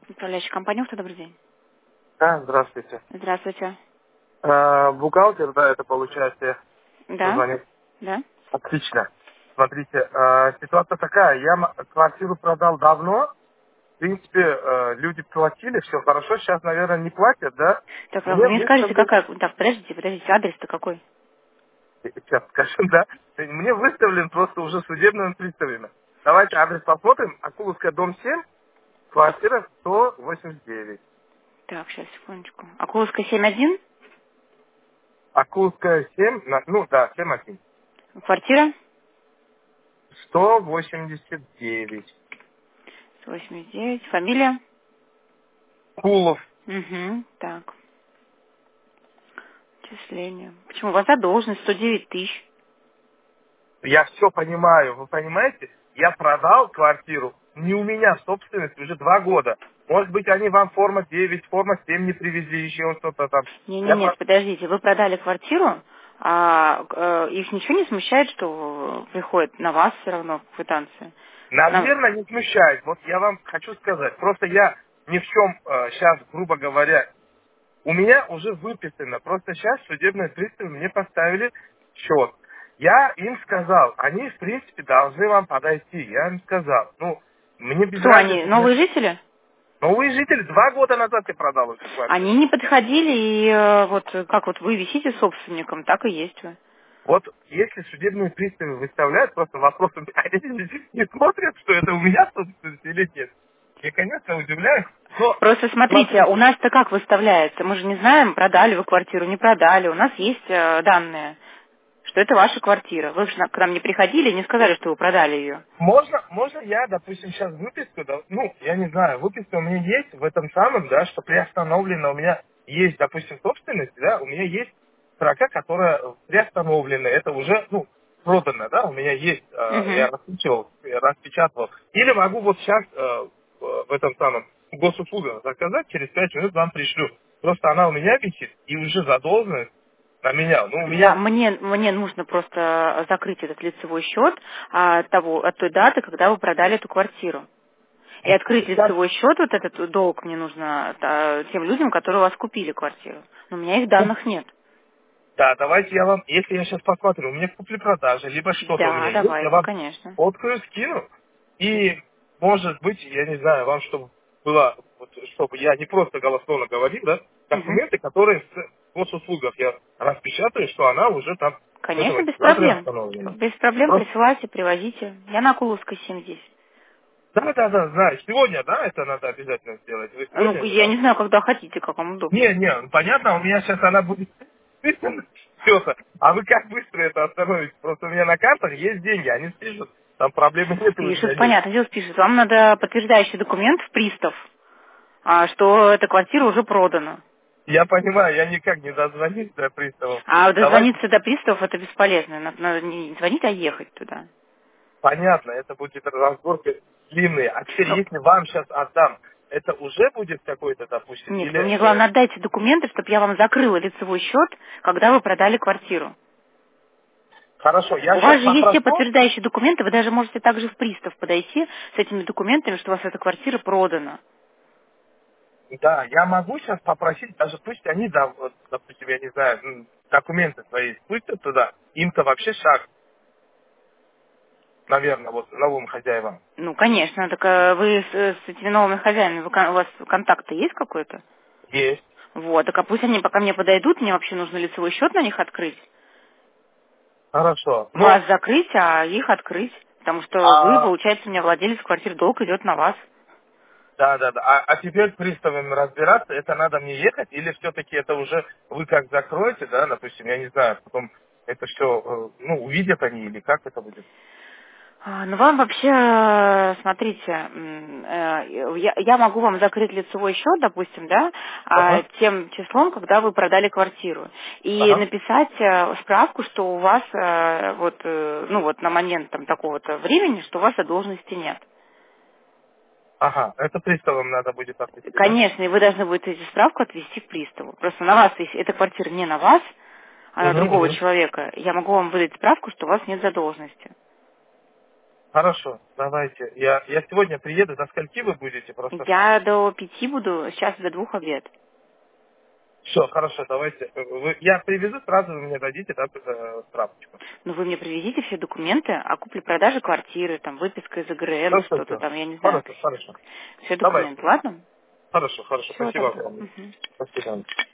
Управляющая компания, добрый день. Да, здравствуйте. Здравствуйте. Бухгалтер, да, это получается, Да? звонит. Да? Отлично. Смотрите, ситуация такая, я квартиру продал давно, в принципе, люди платили, все хорошо, сейчас, наверное, не платят, да? Так, а вы Мне мне скажите, выставлен, какая... Так, подождите, адрес-то какой? сейчас скажу, да, мне выставлен просто уже судебными приставами. Давайте адрес посмотрим, Акуловская, дом 7, квартира 189. Так, сейчас, секундочку. Акуловская 7-1? Акуловская 7, ну да, 7-1. Квартира? 189. 189. Фамилия? Кулов. Угу, так. Числение. Почему? У вас задолженность 109 тысяч. Я все понимаю, вы понимаете? Я продал квартиру, не у меня собственность уже 2 года. Может быть, они вам форма 9, форма 7 не привезли, еще что-то там. Я Нет, подождите, вы продали квартиру, их ничего не смущает, что приходит на вас все равно квитанция? наверное, не смущает. Вот я вам хочу сказать. Просто я ни в чем сейчас, грубо говоря, у меня уже выписано. Просто сейчас судебные приставы мне поставили счет. Я им сказал, они, в принципе, должны вам подойти. Я им сказал, ну, мне без Кто они? разницы. Новые жители? Новые жители 2 года назад я продал эту квартиру. Они не подходили, и вот как вот вы висите собственником, так и есть вы. Вот если судебные приставы выставляют, просто вопросом, они не смотрят, что это у меня собственность или нет. Я, конечно, удивляюсь, но Просто смотрите, у смотрите, нас-то как выставляется? Мы же не знаем, продали вы квартиру, не продали. У нас есть данные, что это ваша квартира. Вы же к нам не приходили и не сказали, что вы продали ее. можно я, допустим, сейчас выписку, да, ну, я не знаю, выписка у меня есть в этом самом, да, что приостановлено, у меня есть, допустим, собственность, да, у меня есть строка, которая приостановлена, это уже, ну, продано, да, у меня есть, я Угу. распечатывал. Или могу вот сейчас в этом самом госуслугах заказать, через 5 минут вам пришлю. Просто она у меня висит, и уже задолженность на меня. Ну, у Да, меня мне нужно просто закрыть этот лицевой счет от той даты, когда вы продали эту квартиру. И открыть сейчас. лицевой счет, вот этот долг мне нужно тем людям, которые у вас купили квартиру. Но у меня их данных нет. Да, давайте я вам, если я сейчас посмотрю, у меня купли-продажи, либо что-то у Да, меня есть, я давайте, вам конечно. фоткаю, скину. И, может быть, я не знаю, вам, чтобы было, вот, чтобы я не просто голословно говорил, да, Мгм. документы, которые в госуслугах я распечатаю, что она уже там в этом Конечно, без регистраторе проблем. установлена. Без проблем Просто, присылайте, привозите. Я на Акуловской 7 здесь. да, знаю, сегодня, да, это надо обязательно сделать. Вы Ну, сегодня я мне не знаю, когда хотите, как вам удобно. Не, понятно, у меня сейчас она будет все. А вы как быстро это остановите? Просто у меня на картах есть деньги, они спишут, там проблемы нет у меня Спишет, нет. понятно, дело спишет. Вам надо подтверждающий документ в пристав, что эта квартира уже продана. Я понимаю, я никак не дозвонюсь до приставов. А Давайте, дозвониться до приставов это бесполезно. Надо не звонить, а ехать туда. понятно, это будет разборка длинная. А теперь, Ну, если вам сейчас отдам, это уже будет какой-то, допустим, нет, или... вы мне, главное, отдайте документы, чтобы я вам закрыла лицевой счет, когда вы продали квартиру. Хорошо, я У вас сейчас же есть все попрошу. подтверждающие документы, вы даже можете также в пристав подойти с этими документами, что у вас эта квартира продана. Да, я могу сейчас попросить, даже пусть они, да, вот, допустим, я не знаю, документы свои спустят туда, им-то вообще шаг. Наверное, вот новым хозяевам. Ну, конечно, так вы с этими новыми хозяинами, у вас контакт есть какой-то? Есть. Вот, так а пусть они пока мне подойдут, мне вообще нужно лицевой счет на них открыть. Хорошо. Ну, Вас закрыть, а их открыть. Потому что вы, а, получается, у меня владелец квартиры, долг идет на вас. да. А теперь приставами разбираться, это надо мне ехать, или все-таки это уже вы как закроете, да, допустим, я не знаю, потом это все, ну, увидят они, или как это будет? Ну, вам вообще, смотрите, я могу вам закрыть лицевой счет, допустим, да, Ага, тем числом, когда вы продали квартиру, и ага, написать справку, что у вас ну вот на момент там такого-то времени, что у вас задолженности нет. ага, это приставам надо будет отвести, да? Конечно, и вы должны будете эту справку отвести к приставу. Просто на вас, если эта квартира не на вас, а на другого Угу. человека, я могу вам выдать справку, что у вас нет задолженности. Хорошо, давайте. Я сегодня приеду, до скольки вы будете просто? Я до 5 буду, сейчас до 2 обед. Все, хорошо, давайте. Я привезу, сразу вы мне дадите, да, справочку. Ну, вы мне привезите все документы о купле-продаже квартиры, там, выписка из ИГРН, что-то Хорошо. там, я не знаю. Хорошо. Все Давайте. документы, ладно? Хорошо. Все Спасибо тогда. огромное. Мгм. До свидания.